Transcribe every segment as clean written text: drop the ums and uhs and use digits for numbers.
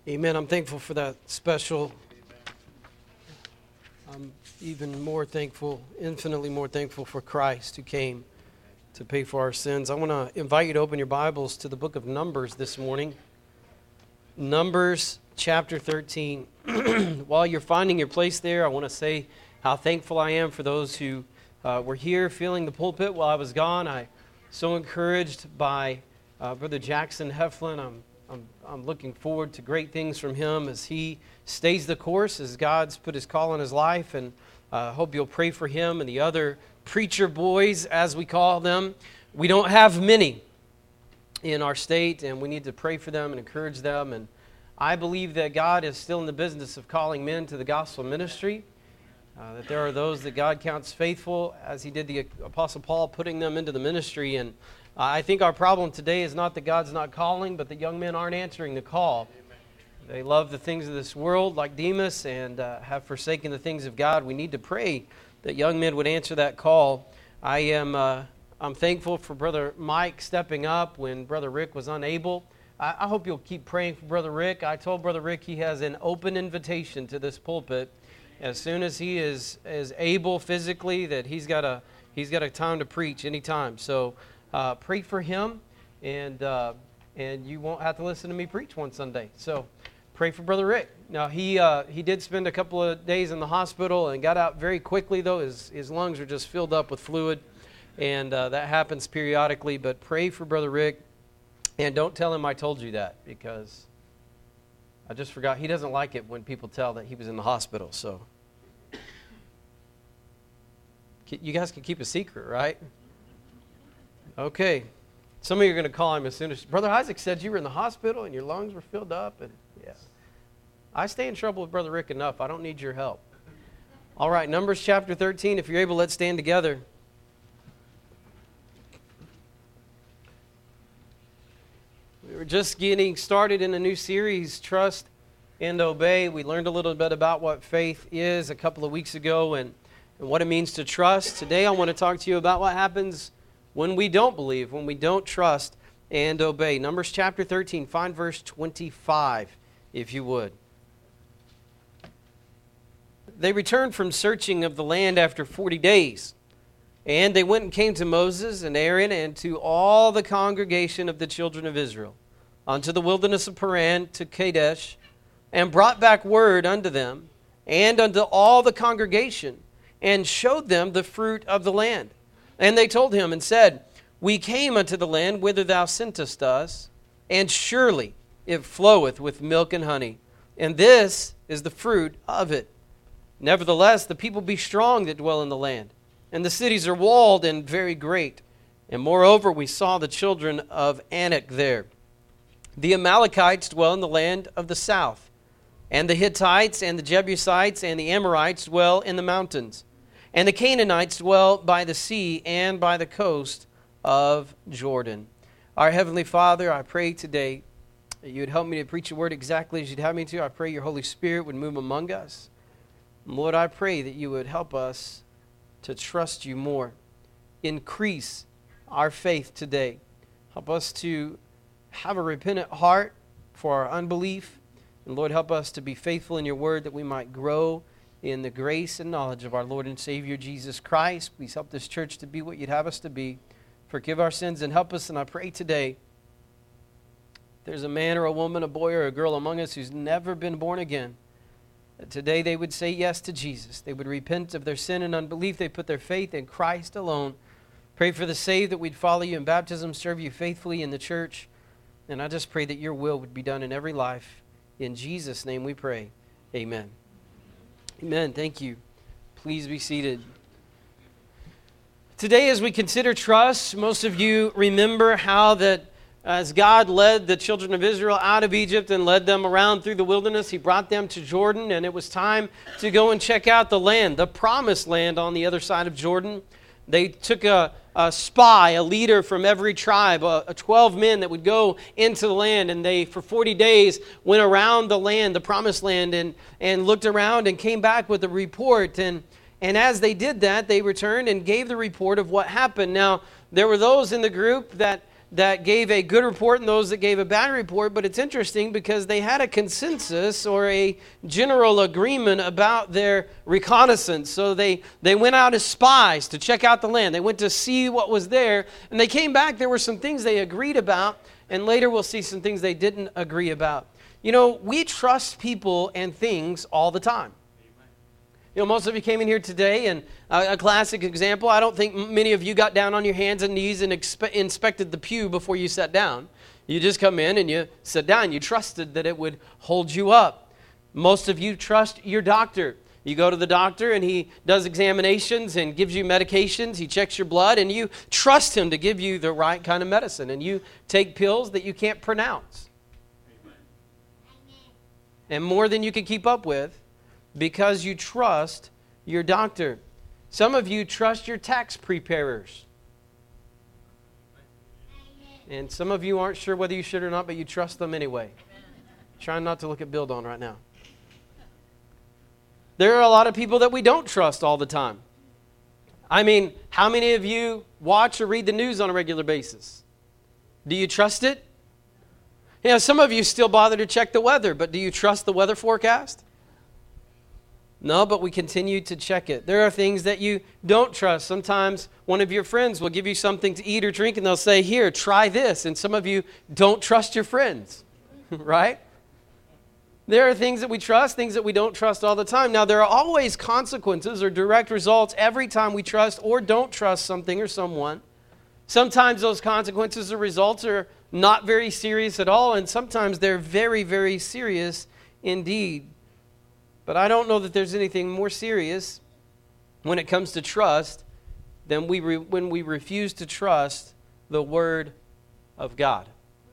Amen. I'm thankful for that special. I'm even more thankful, infinitely more thankful for Christ who came to pay for our sins. I want to invite you to open your Bibles to the book of Numbers this morning. Numbers chapter 13. While you're finding your place there, I want to say how thankful I am for those who were here filling the pulpit while I was gone. I'm so encouraged by Brother Jackson Heflin. I'm looking forward to great things from him as he stays the course, as God's put his call on his life, and I hope you'll pray for him and the other preacher boys, as we call them. We don't have many in our state, and we need to pray for them and encourage them, and I believe that God is still in the business of calling men to the gospel ministry, that there are those that God counts faithful, as he did the Apostle Paul, putting them into the ministry, and I think our problem today is not that God's not calling, but that young men aren't answering the call. They love the things of this world like Demas and have forsaken the things of God. We need to pray that young men would answer that call. I'm thankful for Brother Mike stepping up when Brother Rick was unable. I hope you'll keep praying for Brother Rick. I told Brother Rick he has an open invitation to this pulpit. As soon as he is able physically, that he's got a time to preach anytime. So pray for him, and you won't have to listen to me preach one Sunday. So pray for Brother Rick. Now, he did spend a couple of days in the hospital and got out very quickly, though. His lungs are just filled up with fluid, and that happens periodically. But pray for Brother Rick, and don't tell him I told you that, because I just forgot. He doesn't like it when people tell that he was in the hospital. So you guys can keep a secret, right? Okay. Some of you are going to call him as soon as... Brother Isaac said you were in the hospital and your lungs were filled up. And yeah, I stay in trouble with Brother Rick enough. I don't need your help. All right, Numbers chapter 13. If you're able, let's stand together. We were just getting started in a new series, Trust and Obey. We learned a little bit about what faith is a couple of weeks ago and what it means to trust. Today I want to talk to you about what happens when we don't believe, when we don't trust and obey. Numbers chapter 13, find verse 25, if you would. They returned from searching of the land after 40 days. And they went and came to Moses and Aaron and to all the congregation of the children of Israel, unto the wilderness of Paran, to Kadesh, and brought back word unto them, and unto all the congregation, and showed them the fruit of the land. And they told him and said, We came unto the land whither thou sentest us, and surely it floweth with milk and honey, and this is the fruit of it. Nevertheless, the people be strong that dwell in the land, and the cities are walled and very great. And moreover, we saw the children of Anak there. The Amalekites dwell in the land of the south, and the Hittites and the Jebusites and the Amorites dwell in the mountains. And the Canaanites dwell by the sea and by the coast of Jordan. Our Heavenly Father, I pray today that you would help me to preach your word exactly as you'd have me to. I pray your Holy Spirit would move among us. And Lord, I pray that you would help us to trust you more. Increase our faith today. Help us to have a repentant heart for our unbelief. And Lord, help us to be faithful in your word that we might grow in the grace and knowledge of our Lord and Savior Jesus Christ. Please help this church to be what you'd have us to be. Forgive our sins and help us. And I pray today, if there's a man or a woman, a boy or a girl among us who's never been born again, that today they would say yes to Jesus. They would repent of their sin and unbelief. They put their faith in Christ alone. Pray for the saved that we'd follow you in baptism, serve you faithfully in the church. And I just pray that your will would be done in every life. In Jesus' name we pray. Amen. Amen. Thank you. Please be seated. Today, as we consider trust, most of you remember how that as God led the children of Israel out of Egypt and led them around through the wilderness, he brought them to Jordan, and it was time to go and check out the land, the promised land on the other side of Jordan. They took a spy, a leader from every tribe, 12 men that would go into the land, and they, for 40 days, went around the land, the promised land, and looked around and came back with a report. And as they did that, they returned and gave the report of what happened. Now, there were those in the group that that gave a good report and those that gave a bad report, but it's interesting because they had a consensus or a general agreement about their reconnaissance. So they went out as spies to check out the land. They went to see what was there, and they came back. There were some things they agreed about, and later we'll see some things they didn't agree about. You know, we trust people and things all the time. You know, most of you came in here today, and a classic example, I don't think many of you got down on your hands and knees and inspected the pew before you sat down. You just come in and you sit down. You trusted that it would hold you up. Most of you trust your doctor. You go to the doctor, and he does examinations and gives you medications. He checks your blood, and you trust him to give you the right kind of medicine. And you take pills that you can't pronounce. Amen. And more than you can keep up with, because you trust your doctor. Some of you trust your tax preparers. And some of you aren't sure whether you should or not, but you trust them anyway. Trying not to look at Bill Don right now. There are a lot of people that we don't trust all the time. I mean, how many of you watch or read the news on a regular basis? Do you trust it? You know, some of you still bother to check the weather, but do you trust the weather forecast? No, but we continue to check it. There are things that you don't trust. Sometimes one of your friends will give you something to eat or drink, and they'll say, here, try this. And some of you don't trust your friends, right? There are things that we trust, things that we don't trust all the time. Now, there are always consequences or direct results every time we trust or don't trust something or someone. Sometimes those consequences or results are not very serious at all, and sometimes they're very, very serious indeed. But I don't know that there's anything more serious when it comes to trust than when we refuse to trust the Word of God.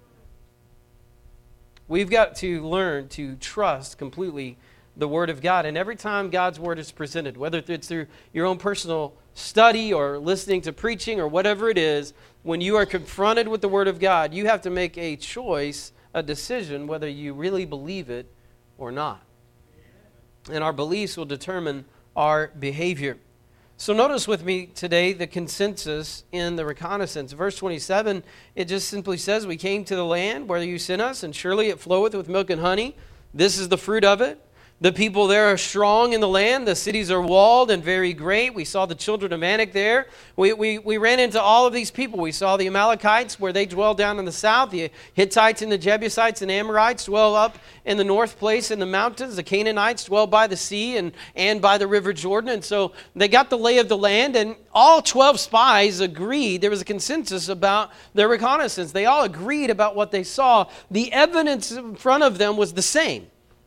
We've got to learn to trust completely the Word of God. And every time God's Word is presented, whether it's through your own personal study or listening to preaching or whatever it is, when you are confronted with the Word of God, you have to make a choice, a decision, whether you really believe it or not. And our beliefs will determine our behavior. So notice with me today the consensus in the reconnaissance. Verse 27, it just simply says, we came to the land where you sent us, and surely it floweth with milk and honey. This is the fruit of it. The people there are strong in the land. The cities are walled and very great. We saw the children of Anak there. We ran into all of these people. We saw the Amalekites where they dwell down in the south. The Hittites and the Jebusites and Amorites dwell up in the north place in the mountains. The Canaanites dwell by the sea and by the river Jordan. And so they got the lay of the land, and all 12 spies agreed. There was a consensus about their reconnaissance. They all agreed about what they saw. The evidence in front of them was the same.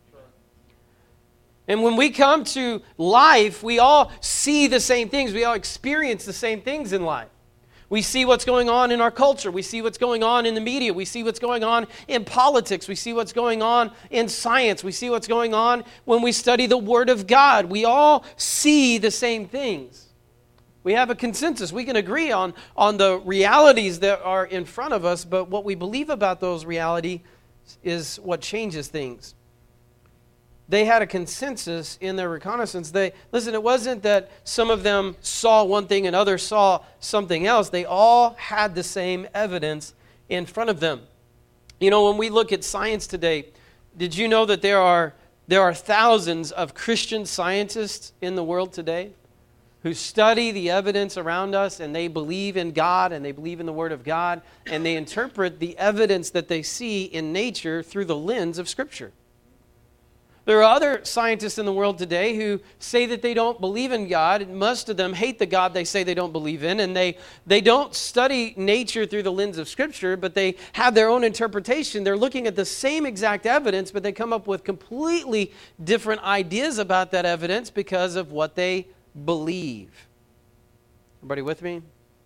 And when we come to life, we all see the same things. We all experience the same things in life. We see what's going on in our culture. We see what's going on in the media. We see what's going on in politics. We see what's going on in science. We see what's going on when we study the Word of God. We all see the same things. We have a consensus. We can agree on the realities that are in front of us, but what we believe about those realities is what changes things. They had a consensus in their reconnaissance. Listen, it wasn't that some of them saw one thing and others saw something else. They all had the same evidence in front of them. You know, when we look at science today, did you know that there are thousands of Christian scientists in the world today who study the evidence around us, and they believe in God and they believe in the Word of God, and they interpret the evidence that they see in nature through the lens of Scripture? There are other scientists in the world today who say that they don't believe in God. Most of them hate the God they say they don't believe in, and they don't study nature through the lens of Scripture, but they have their own interpretation. They're looking at the same exact evidence, but they come up with completely different ideas about that evidence because of what they believe. Everybody with me?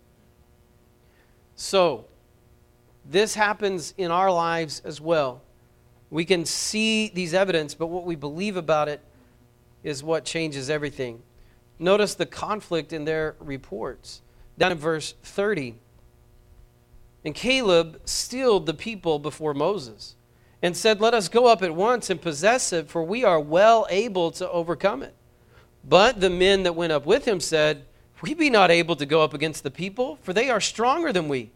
So, this happens in our lives as well. We can see these evidence, but what we believe about it is what changes everything. Notice the conflict in their reports. Down in verse 30. And Caleb stilled the people before Moses and said, let us go up at once and possess it, for we are well able to overcome it. But the men that went up with him said, we be not able to go up against the people, for they are stronger than we.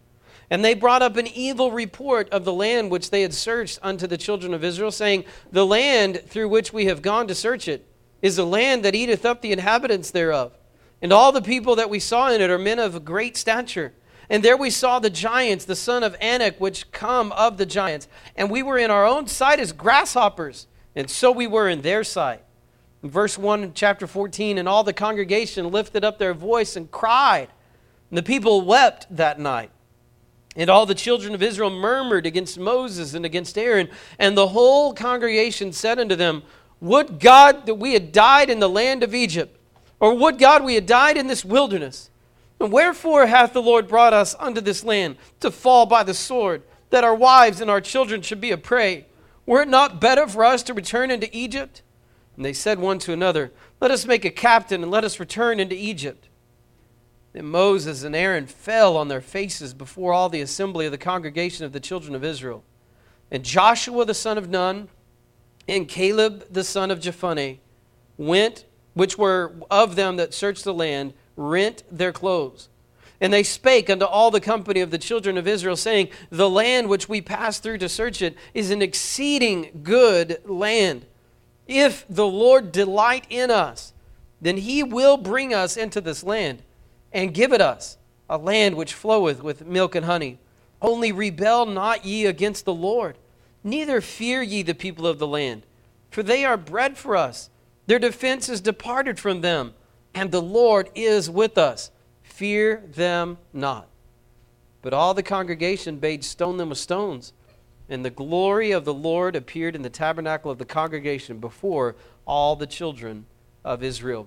And they brought up an evil report of the land which they had searched unto the children of Israel, saying, The land through which we have gone to search it is a land that eateth up the inhabitants thereof. And all the people that we saw in it are men of great stature. And there we saw the giants, the son of Anak, which come of the giants. And we were in our own sight as grasshoppers, and so we were in their sight. In verse 1 in chapter 14, and all the congregation lifted up their voice and cried. And the people wept that night. And all the children of Israel murmured against Moses and against Aaron. And the whole congregation said unto them, Would God that we had died in the land of Egypt, or would God we had died in this wilderness? And wherefore hath the Lord brought us unto this land, to fall by the sword, that our wives and our children should be a prey? Were it not better for us to return into Egypt? And they said one to another, Let us make a captain, and let us return into Egypt. Then Moses and Aaron fell on their faces before all the assembly of the congregation of the children of Israel. And Joshua the son of Nun and Caleb the son of Jephunneh went, which were of them that searched the land, rent their clothes. And they spake unto all the company of the children of Israel, saying, The land which we passed through to search it is an exceeding good land. If the Lord delight in us, then he will bring us into this land, and give it us, a land which floweth with milk and honey. Only rebel not ye against the Lord, neither fear ye the people of the land, for they are bread for us. Their defense is departed from them, and the Lord is with us. Fear them not. But all the congregation bade stone them with stones, and the glory of the Lord appeared in the tabernacle of the congregation before all the children of Israel.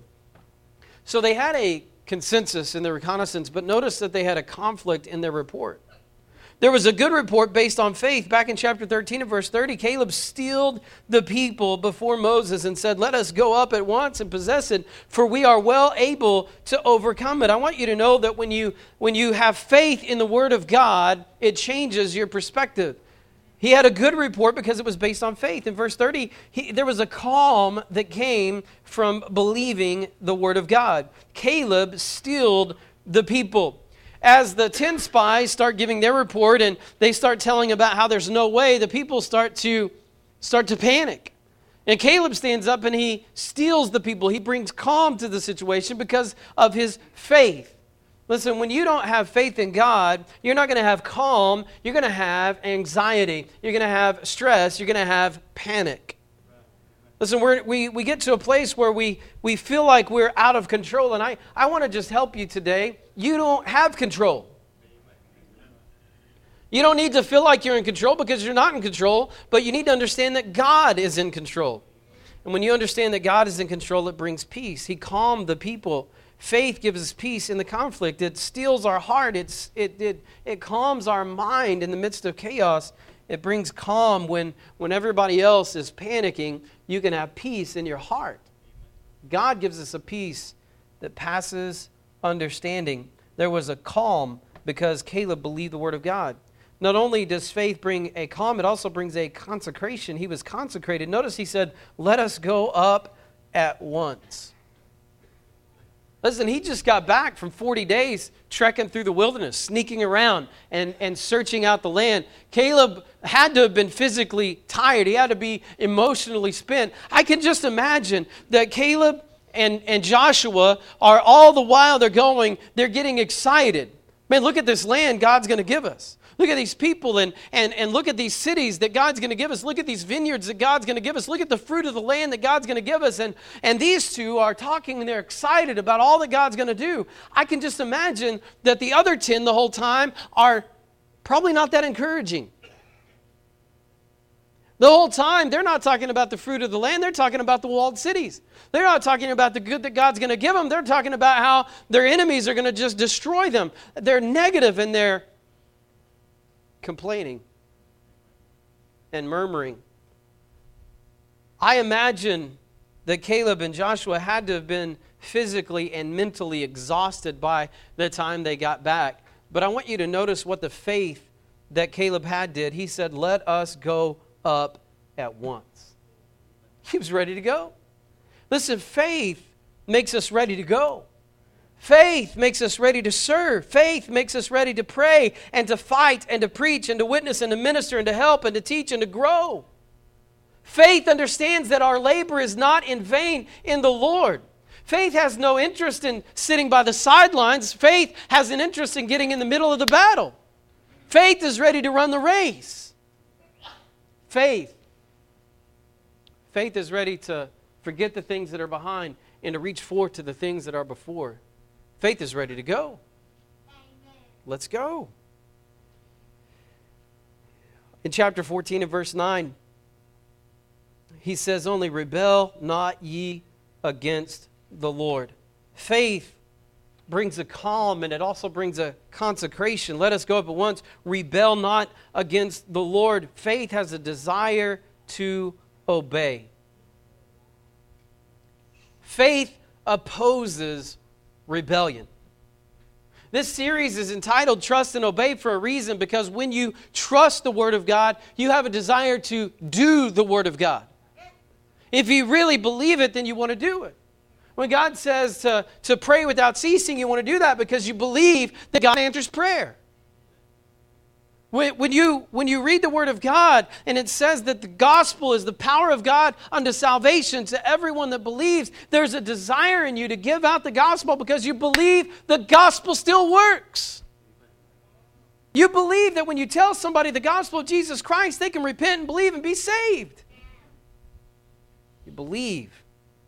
So they had a consensus in their reconnaissance, but notice that they had a conflict in their report. There was a good report based on faith. Back in chapter 13 and verse 30, Caleb steeled the people before Moses and said, Let us go up at once and possess it, for we are well able to overcome it. I want you to know that when you have faith in the Word of God, it changes your perspective. He had a good report because it was based on faith. In verse 30, there was a calm that came from believing the Word of God. Caleb steeled the people. As the 10 spies start giving their report and they start telling about how there's no way, the people start to panic. And Caleb stands up and he steels the people. He brings calm to the situation because of his faith. Listen, when you don't have faith in God, you're not going to have calm. You're going to have anxiety. You're going to have stress. You're going to have panic. Listen, we get to a place where we feel like we're out of control. And I want to just help you today. You don't have control. You don't need to feel like you're in control because you're not in control. But you need to understand that God is in control. And when you understand that God is in control, it brings peace. He calmed the people. Faith gives us peace in the conflict. It steels our heart. It calms our mind in the midst of chaos. It brings calm when everybody else is panicking. You can have peace in your heart. God gives us a peace that passes understanding. There was a calm because Caleb believed the Word of God. Not only does faith bring a calm, it also brings a consecration. He was consecrated. Notice he said, Let us go up at once. Listen, he just got back from 40 days trekking through the wilderness, sneaking around and searching out the land. Caleb had to have been physically tired. He had to be emotionally spent. I can just imagine that Caleb and Joshua are all the while they're getting excited. Man, look at this land God's going to give us. Look at these people and look at these cities that God's going to give us. Look at these vineyards that God's going to give us. Look at the fruit of the land that God's going to give us. And these two are talking and they're excited about all that God's going to do. I can just imagine that the other 10 the whole time are probably not that encouraging. The whole time, they're not talking about the fruit of the land. They're talking about the walled cities. They're not talking about the good that God's going to give them. They're talking about how their enemies are going to just destroy them. They're negative and they're complaining and murmuring. I imagine that Caleb and Joshua had to have been physically and mentally exhausted by the time they got back. But I want you to notice what the faith that Caleb had did. He said, Let us go up at once. He was ready to go. Listen, faith makes us ready to go. Faith makes us ready to serve. Faith makes us ready to pray and to fight and to preach and to witness and to minister and to help and to teach and to grow. Faith understands that our labor is not in vain in the Lord. Faith has no interest in sitting by the sidelines. Faith has an interest in getting in the middle of the battle. Faith is ready to run the race. Faith is ready to forget the things that are behind and to reach forth to the things that are before. Faith is ready to go. Let's go. In chapter 14 and verse 9, he says, only rebel not ye against the Lord. Faith brings a calm, and it also brings a consecration. Let us go up at once. Rebel not against the Lord. Faith has a desire to obey. Faith opposes rebellion. This series is entitled Trust and Obey for a reason, because when you trust the Word of God, you have a desire to do the Word of God. If you really believe it, then you want to do it. When God says to pray without ceasing, you want to do that because you believe that God answers prayer. When you read the Word of God and it says that the gospel is the power of God unto salvation to everyone that believes, there's a desire in you to give out the gospel because you believe the gospel still works. You believe that when you tell somebody the gospel of Jesus Christ, they can repent and believe and be saved. You believe.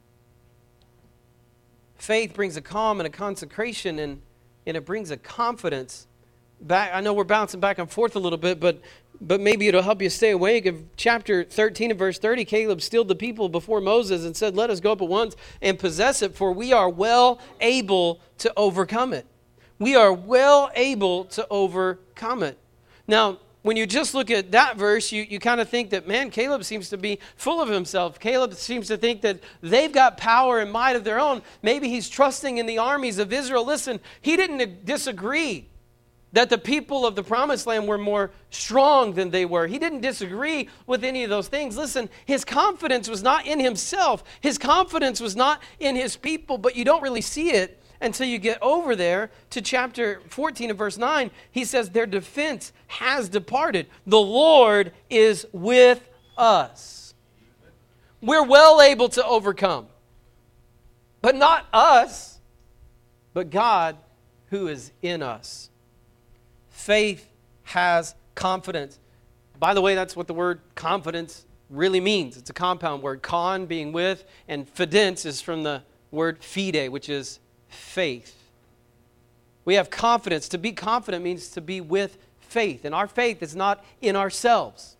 Faith brings a calm and a consecration, and it brings a confidence. I know we're bouncing back and forth a little bit, but maybe it'll help you stay awake. In chapter 13 and verse 30, Caleb stilled the people before Moses and said, let us go up at once and possess it, for we are well able to overcome it. We are well able to overcome it. Now, when you just look at that verse, you kind of think that, man, Caleb seems to be full of himself. Caleb seems to think that they've got power and might of their own. Maybe he's trusting in the armies of Israel. Listen, he didn't disagree that the people of the promised land were more strong than they were. He didn't disagree with any of those things. Listen, his confidence was not in himself. His confidence was not in his people, but you don't really see it until you get over there to chapter 14 and verse 9. He says, their defense has departed. The Lord is with us. We're well able to overcome. But not us, but God who is in us. Faith has confidence. By the way, that's what the word confidence really means. It's a compound word. Con being with, and fidence is from the word fide, which is faith. We have confidence. To be confident means to be with faith. And our faith is not in ourselves.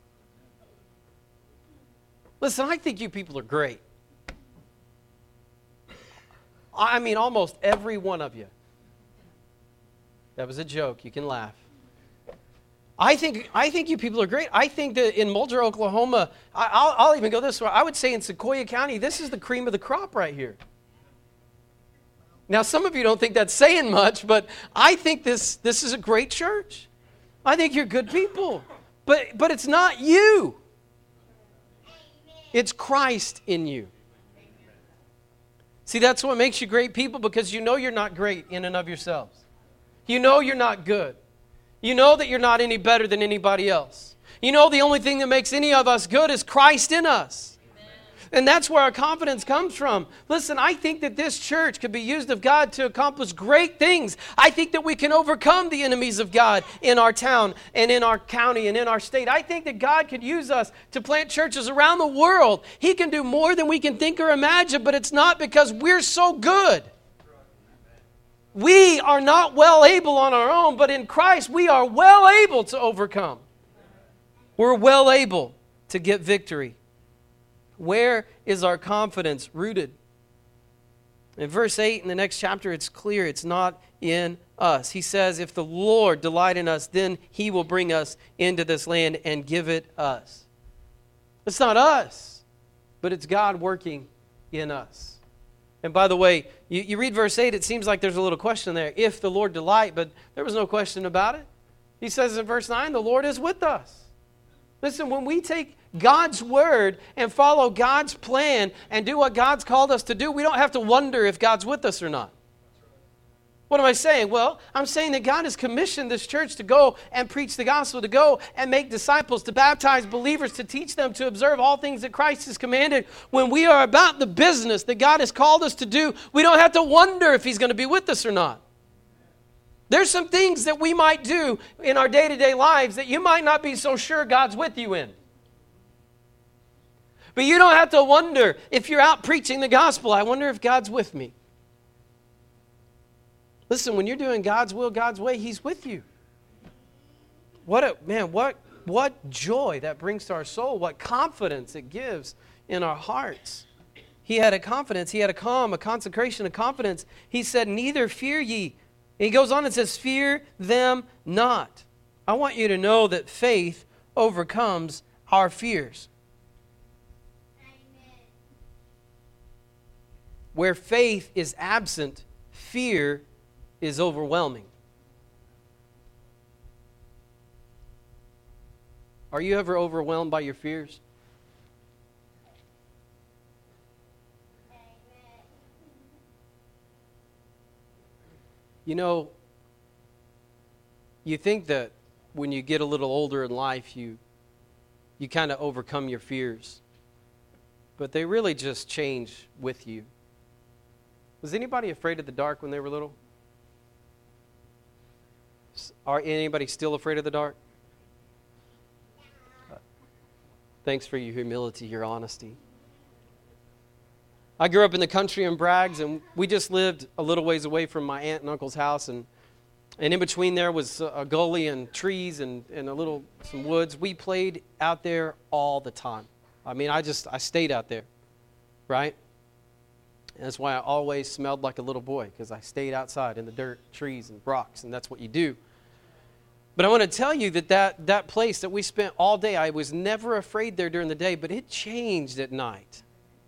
Listen, I think you people are great. I mean, almost every one of you. That was a joke. You can laugh. I think you people are great. I think that in Mulder, Oklahoma, I'll even go this way. I would say in Sequoyah County, this is the cream of the crop right here. Now, some of you don't think that's saying much, but I think this is a great church. I think you're good people. But it's not you. It's Christ in you. See, that's what makes you great people, because you know you're not great in and of yourselves. You know you're not good. You know that you're not any better than anybody else. You know the only thing that makes any of us good is Christ in us. Amen. And that's where our confidence comes from. Listen, I think that this church could be used of God to accomplish great things. I think that we can overcome the enemies of God in our town and in our county and in our state. I think that God could use us to plant churches around the world. He can do more than we can think or imagine, but it's not because we're so good. We are not well able on our own, but in Christ we are well able to overcome. We're well able to get victory. Where is our confidence rooted? In verse 8 in the next chapter, it's clear it's not in us. He says, if the Lord delight in us, then He will bring us into this land and give it us. It's not us, but it's God working in us. And by the way, you read verse 8, it seems like there's a little question there. If the Lord delight, but there was no question about it. He says in verse 9, the Lord is with us. Listen, when we take God's word and follow God's plan and do what God's called us to do, we don't have to wonder if God's with us or not. What am I saying? Well, I'm saying that God has commissioned this church to go and preach the gospel, to go and make disciples, to baptize believers, to teach them to observe all things that Christ has commanded. When we are about the business that God has called us to do, we don't have to wonder if He's going to be with us or not. There's some things that we might do in our day-to-day lives that you might not be so sure God's with you in. But you don't have to wonder if you're out preaching the gospel. I wonder if God's with me. Listen, when you're doing God's will, God's way, He's with you. What joy that brings to our soul. What confidence it gives in our hearts. He had a confidence. He had a calm, a consecration, a confidence. He said, neither fear ye. And he goes on and says, fear them not. I want you to know that faith overcomes our fears. Amen. Where faith is absent, fear is overwhelming. Are you ever overwhelmed by your fears? You know, you think that when you get a little older in life, you kind of overcome your fears. But they really just change with you. Was anybody afraid of the dark when they were little? Are anybody still afraid of the dark? Thanks for your humility, your honesty. I grew up in the country in Braggs, and we just lived a little ways away from my aunt and uncle's house, and in between there was a gully and trees and some woods. We played out there all the time. I mean, I stayed out there, right? And that's why I always smelled like a little boy, because I stayed outside in the dirt, trees, and rocks, and that's what you do. But I want to tell you that place that we spent all day, I was never afraid there during the day, but it changed at night.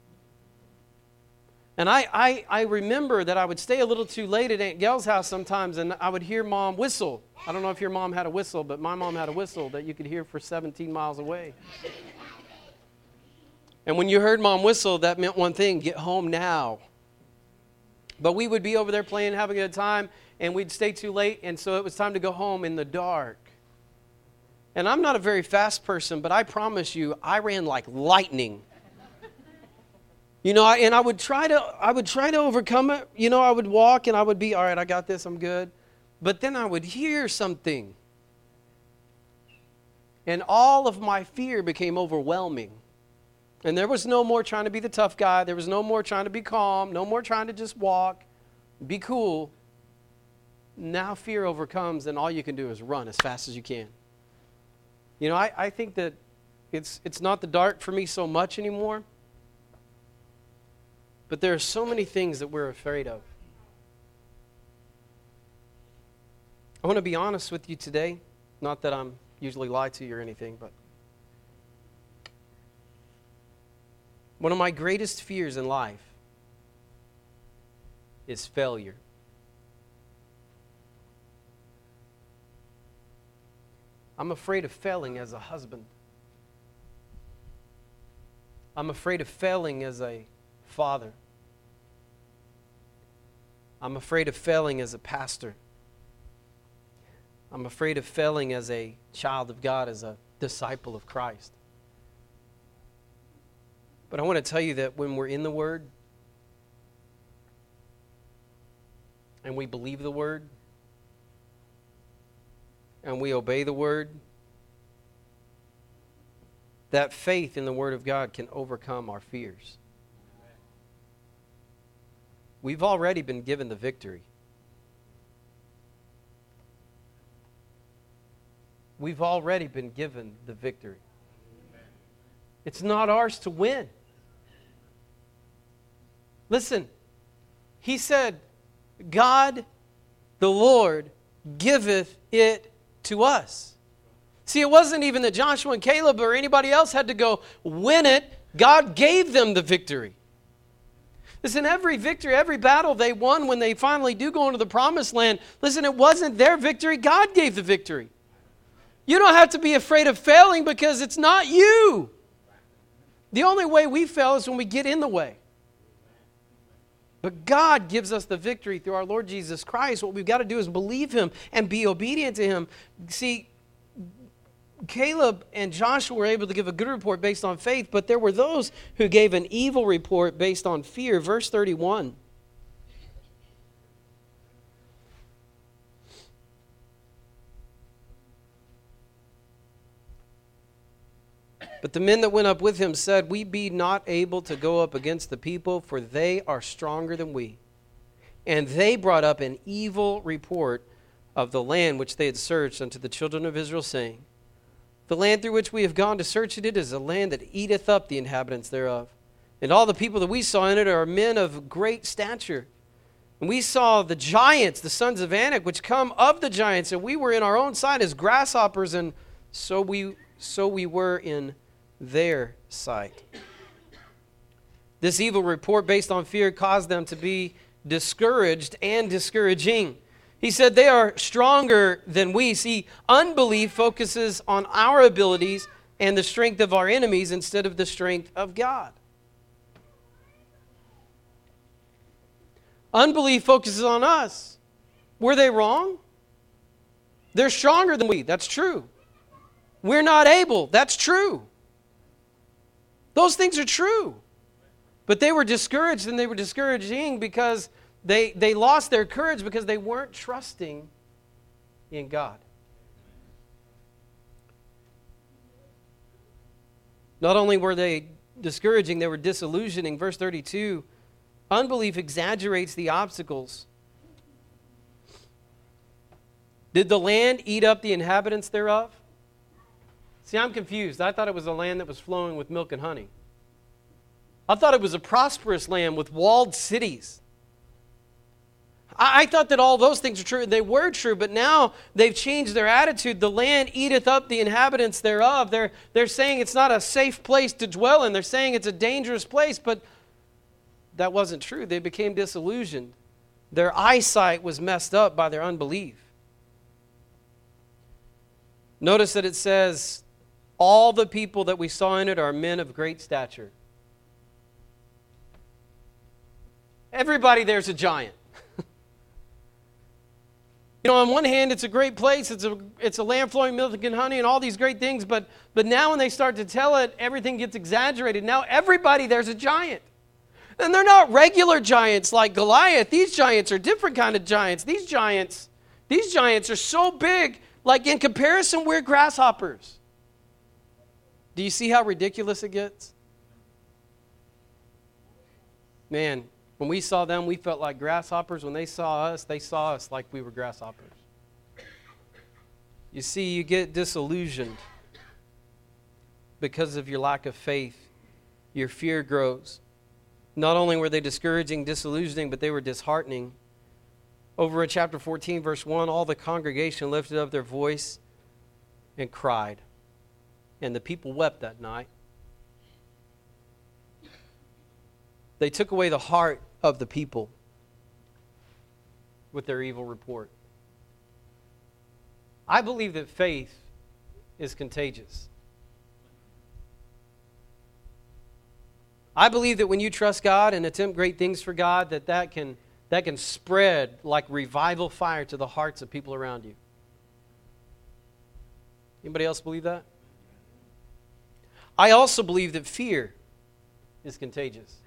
And I remember that I would stay a little too late at Aunt Gail's house sometimes, and I would hear Mom whistle. I don't know if your mom had a whistle, but my mom had a whistle that you could hear for 17 miles away. And when you heard Mom whistle, that meant one thing: get home now. But we would be over there playing, having a good time, and we'd stay too late, and so it was time to go home in the dark. And I'm not a very fast person, but I promise you, I ran like lightning. You know, and I would try to overcome it. You know, I would walk and I would be, all right, I got this, I'm good. But then I would hear something. And all of my fear became overwhelming. And there was no more trying to be the tough guy. There was no more trying to be calm. No more trying to just walk, be cool. Now fear overcomes, and all you can do is run as fast as you can. You know, I think that it's not the dark for me so much anymore. But there are so many things that we're afraid of. I want to be honest with you today. Not that I'm usually lie to you or anything, but one of my greatest fears in life is failure. I'm afraid of failing as a husband. I'm afraid of failing as a father. I'm afraid of failing as a pastor. I'm afraid of failing as a child of God, as a disciple of Christ. But I want to tell you that when we're in the Word and we believe the Word and we obey the Word, that faith in the Word of God can overcome our fears. We've already been given the victory. We've already been given the victory. It's not ours to win. Listen, he said, God, the Lord, giveth it to us. See, it wasn't even that Joshua and Caleb or anybody else had to go win it. God gave them the victory. Listen, every victory, every battle they won when they finally do go into the promised land, listen, it wasn't their victory. God gave the victory. You don't have to be afraid of failing because it's not you. The only way we fail is when we get in the way. But God gives us the victory through our Lord Jesus Christ. What we've got to do is believe Him and be obedient to Him. See, Caleb and Joshua were able to give a good report based on faith, but there were those who gave an evil report based on fear. Verse 31. But the men that went up with him said, We be not able to go up against the people, for they are stronger than we. And they brought up an evil report of the land which they had searched unto the children of Israel, saying, The land through which we have gone to search it is a land that eateth up the inhabitants thereof. And all the people that we saw in it are men of great stature. And we saw the giants, the sons of Anak, which come of the giants, and we were in our own sight as grasshoppers, and so we were in their sight. This evil report based on fear caused them to be discouraged and discouraging. He said they are stronger than we. See, unbelief focuses on our abilities and the strength of our enemies instead of the strength of God. Unbelief focuses on us. Were they wrong? They're stronger than we. That's true. We're not able. That's true. Those things are true. But they were discouraged, and they were discouraging because they lost their courage because they weren't trusting in God. Not only were they discouraging, they were disillusioning. Verse 32, unbelief exaggerates the obstacles. Did the land eat up the inhabitants thereof? See, I'm confused. I thought it was a land that was flowing with milk and honey. I thought it was a prosperous land with walled cities. I thought that all those things are true. They were true, but now they've changed their attitude. The land eateth up the inhabitants thereof. They're saying it's not a safe place to dwell in. They're saying it's a dangerous place, but that wasn't true. They became disillusioned. Their eyesight was messed up by their unbelief. Notice that it says, all the people that we saw in it are men of great stature. Everybody there's a giant. You know, on one hand, it's a great place. It's a land flowing milk and honey and all these great things. But now when they start to tell it, everything gets exaggerated. Now everybody there's a giant. And they're not regular giants like Goliath. These giants are different kind of giants. These giants are so big, like in comparison, we're grasshoppers. Do you see how ridiculous it gets? Man, when we saw them, we felt like grasshoppers. When they saw us like we were grasshoppers. You see, you get disillusioned because of your lack of faith. Your fear grows. Not only were they discouraging, disillusioning, but they were disheartening. Over in chapter 14, verse 1, all the congregation lifted up their voice and cried. And the people wept that night. They took away the heart of the people with their evil report. I believe that faith is contagious. I believe that when you trust God and attempt great things for God, that can spread like revival fire to the hearts of people around you. Anybody else believe that? I also believe that fear is contagious.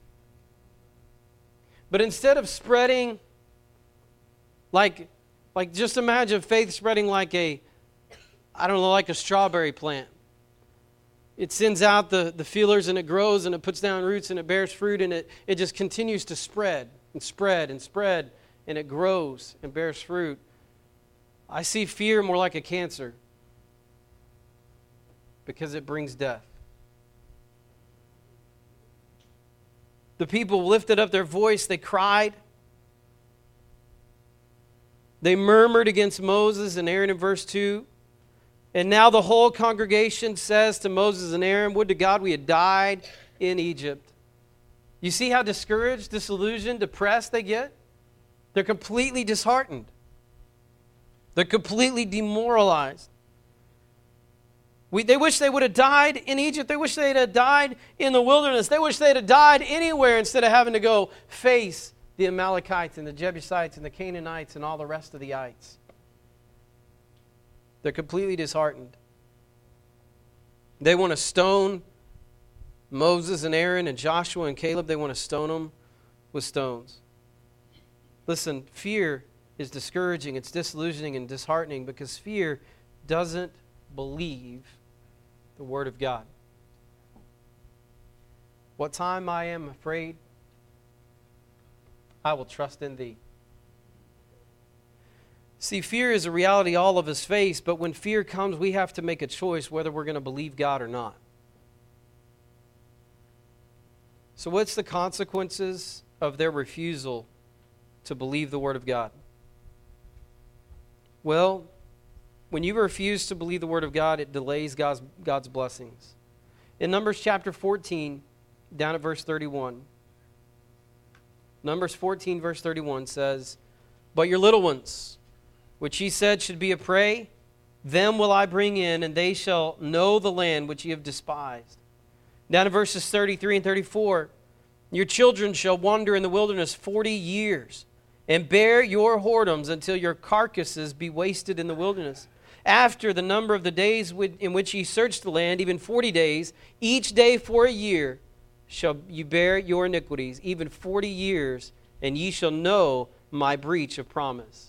But instead of spreading like just imagine faith spreading like a strawberry plant. It sends out the feelers and it grows and it puts down roots and it bears fruit and it just continues to spread and spread and spread and it grows and bears fruit. I see fear more like a cancer because it brings death. The people lifted up their voice, they cried. They murmured against Moses and Aaron in verse 2. And now the whole congregation says to Moses and Aaron, would to God we had died in Egypt. You see how discouraged, disillusioned, depressed they get? They're completely disheartened. They're completely demoralized. They wish they would have died in Egypt. They wish they'd have died in the wilderness. They wish they'd have died anywhere instead of having to go face the Amalekites and the Jebusites and the Canaanites and all the rest of the ites. They're completely disheartened. They want to stone Moses and Aaron and Joshua and Caleb. They want to stone them with stones. Listen, fear is discouraging. It's disillusioning and disheartening because fear doesn't believe the Word of God. What time I am afraid, I will trust in Thee. See, fear is a reality all of us face, but when fear comes, we have to make a choice whether we're going to believe God or not. So what's the consequences of their refusal to believe the Word of God? Well, when you refuse to believe the Word of God, it delays God's blessings. In Numbers chapter 14, down at verse 31, Numbers 14, verse 31 says, "But your little ones, which ye said should be a prey, them will I bring in, and they shall know the land which ye have despised." Down in verses 33 and 34, "Your children shall wander in the wilderness 40 years, and bear your whoredoms until your carcasses be wasted in the wilderness. After the number of the days in which ye search the land, even 40 days, each day for a year, shall you bear your iniquities, even 40 years, and ye shall know my breach of promise."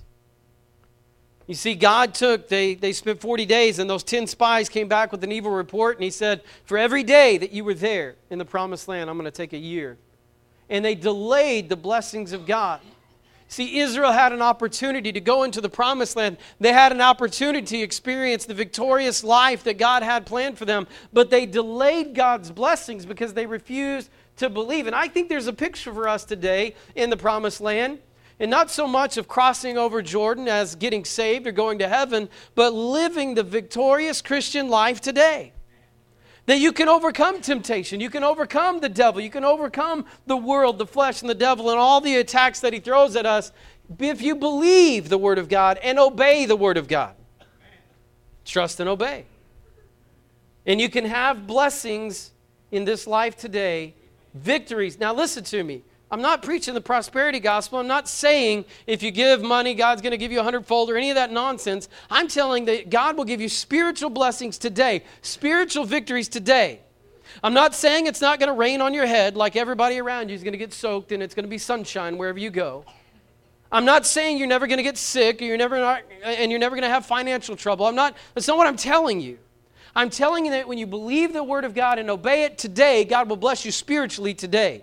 You see, God they spent 40 days, and those 10 spies came back with an evil report, and He said, for every day that you were there in the promised land, I'm going to take a year. And they delayed the blessings of God. See, Israel had an opportunity to go into the promised land. They had an opportunity to experience the victorious life that God had planned for them, but they delayed God's blessings because they refused to believe. And I think there's a picture for us today in the promised land, and not so much of crossing over Jordan as getting saved or going to heaven, but living the victorious Christian life today. That you can overcome temptation, you can overcome the devil, you can overcome the world, the flesh, and the devil, and all the attacks that he throws at us if you believe the Word of God and obey the Word of God. Trust and obey. And you can have blessings in this life today, victories. Now listen to me. I'm not preaching the prosperity gospel. I'm not saying if you give money, God's going to give you 100-fold or any of that nonsense. I'm telling that God will give you spiritual blessings today, spiritual victories today. I'm not saying it's not going to rain on your head like everybody around you is going to get soaked and it's going to be sunshine wherever you go. I'm not saying you're never going to get sick or you're never going to have financial trouble. That's not what I'm telling you. I'm telling you that when you believe the Word of God and obey it today, God will bless you spiritually today.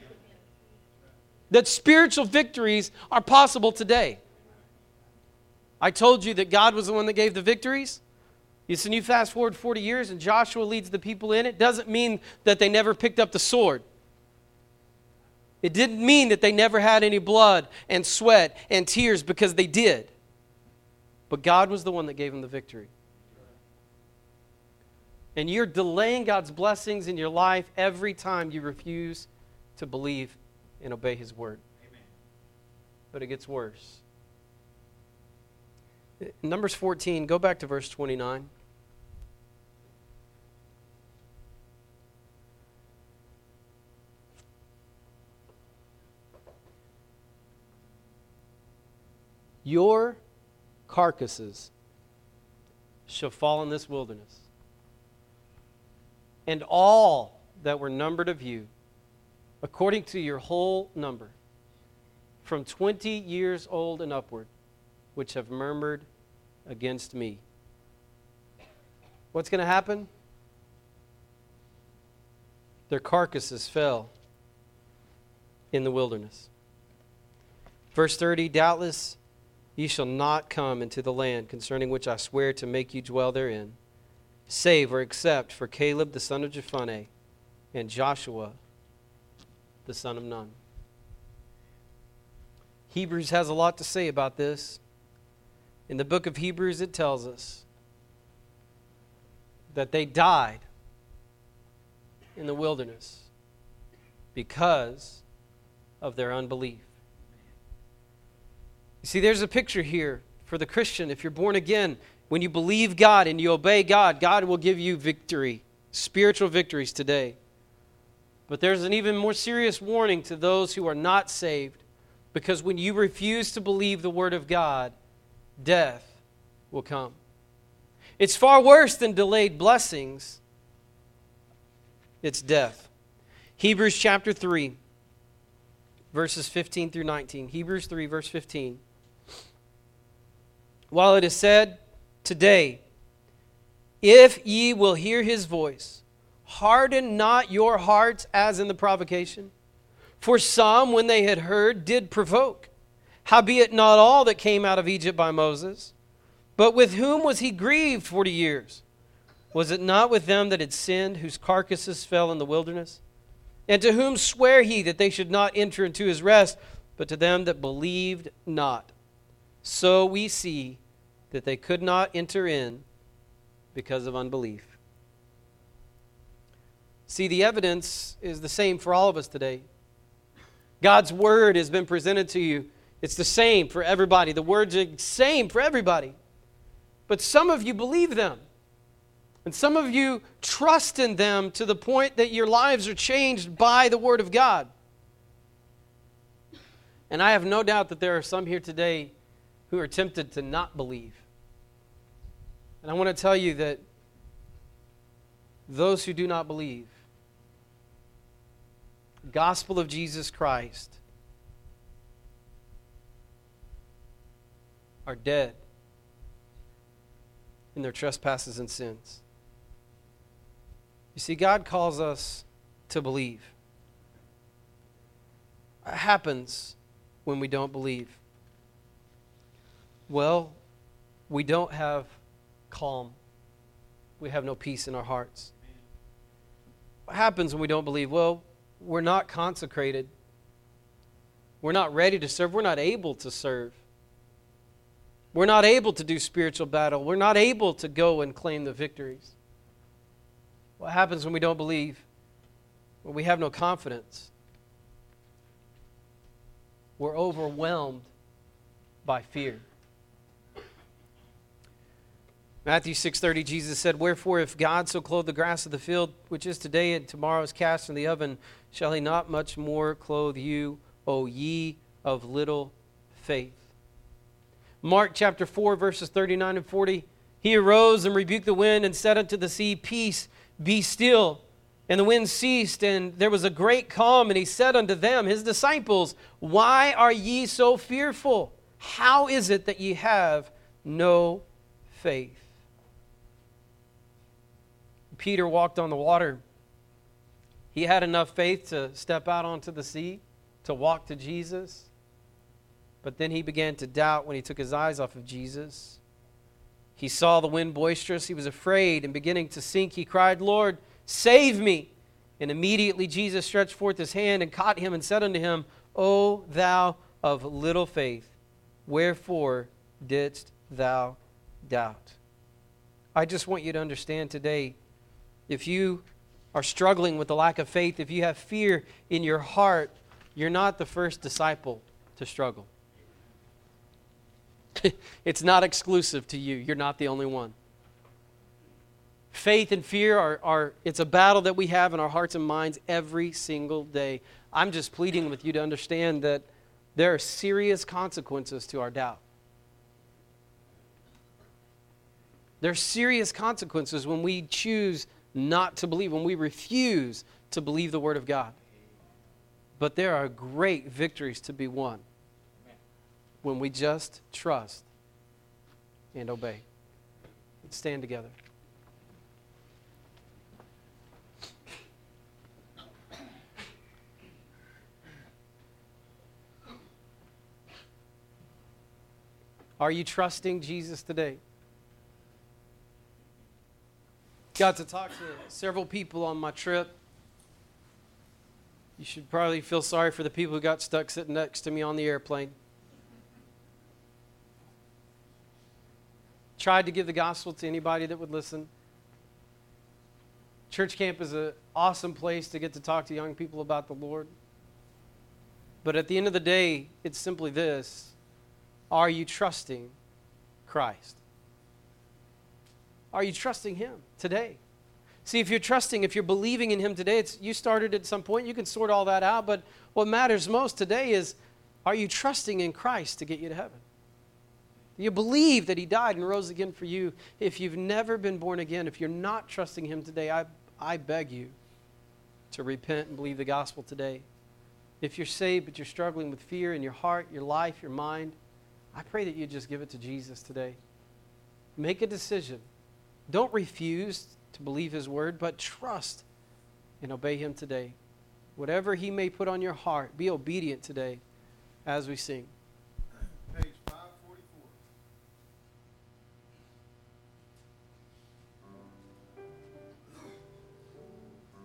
That spiritual victories are possible today. I told you that God was the one that gave the victories. You fast forward 40 years and Joshua leads the people in. It doesn't mean that they never picked up the sword. It didn't mean that they never had any blood and sweat and tears, because they did. But God was the one that gave them the victory. And you're delaying God's blessings in your life every time you refuse to believe and obey His Word. Amen. But it gets worse. In Numbers 14, go back to verse 29. Your carcasses shall fall in this wilderness, and all that were numbered of you, according to your whole number, from 20 years old and upward, which have murmured against me. What's going to happen? Their carcasses fell in the wilderness. Verse 30, "Doubtless ye shall not come into the land concerning which I swear to make you dwell therein, save or except for Caleb the son of Jephunneh and Joshua the son of Nun." Hebrews has a lot to say about this. In the book of Hebrews, it tells us that they died in the wilderness because of their unbelief. You see, there's a picture here for the Christian. If you're born again, When you believe God and you obey God, God will give you victory, spiritual victories today. But there's an even more serious warning to those who are not saved, because when you refuse to believe the Word of God, death will come. It's far worse than delayed blessings. It's death. Hebrews chapter 3, verses 15 through 19. Hebrews 3, verse 15. While it is said, today, if ye will hear his voice, harden not your hearts as in the provocation. For some, when they had heard, did provoke. Howbeit not all that came out of Egypt by Moses. But with whom was he grieved 40 years? Was it not with them that had sinned, whose carcasses fell in the wilderness? And to whom sware he that they should not enter into his rest, but to them that believed not? So we see that they could not enter in because of unbelief. See, the evidence is the same for all of us today. God's word has been presented to you. It's the same for everybody. The words are the same for everybody. But some of you believe them. And some of you trust in them to the point that your lives are changed by the Word of God. And I have no doubt that there are some here today who are tempted to not believe. And I want to tell you that those who do not believe, the gospel of Jesus Christ, are dead in their trespasses and sins. You see, God calls us to believe. What happens when we don't believe? Well, we don't have calm. We have no peace in our hearts. What happens when we don't believe? Well, we're not consecrated. We're not ready to serve. We're not able to serve. We're not able to do spiritual battle. We're not able to go and claim the victories. What happens when we don't believe? Well, we have no confidence. We're overwhelmed by fear. Matthew 6:30, Jesus said, "Wherefore, if God so clothe the grass of the field, which is today and tomorrow is cast in the oven, shall he not much more clothe you, O ye of little faith?" Mark chapter 4, verses 39 and 40, he arose and rebuked the wind and said unto the sea, Peace, be still. And the wind ceased, and there was a great calm. And he said unto them, his disciples, Why are ye so fearful? How is it that ye have no faith? Peter walked on the water. He had enough faith to step out onto the sea, to walk to Jesus. But then he began to doubt when he took his eyes off of Jesus. He saw the wind boisterous. He was afraid, and beginning to sink, he cried, Lord, save me. And immediately Jesus stretched forth his hand and caught him and said unto him, O thou of little faith, wherefore didst thou doubt? I just want you to understand today, if you are struggling with the lack of faith, if you have fear in your heart, you're not the first disciple to struggle. It's not exclusive to you. You're not the only one. Faith and fear it's a battle that we have in our hearts and minds every single day. I'm just pleading with you to understand that there are serious consequences to our doubt. There are serious consequences when we choose not to believe, when we refuse to believe the Word of God. But there are great victories to be won when we just trust and obey. Let's stand together. Are you trusting Jesus today? Got to talk to several people on my trip. You should probably feel sorry for the people who got stuck sitting next to me on the airplane. Tried to give the gospel to anybody that would listen. Church camp is an awesome place to get to talk to young people about the Lord. But at the end of the day, it's simply this. Are you trusting Christ? Are you trusting Him today? See, if you're believing in Him today, you started at some point, you can sort all that out, but what matters most today is, are you trusting in Christ to get you to heaven? You believe that He died and rose again for you. If you've never been born again, if you're not trusting Him today, I beg you to repent and believe the gospel today. If you're saved but you're struggling with fear in your heart, your life, your mind, I pray that you just give it to Jesus today. Make a decision. Don't refuse to believe His word, but trust and obey Him today. Whatever He may put on your heart, be obedient today as we sing.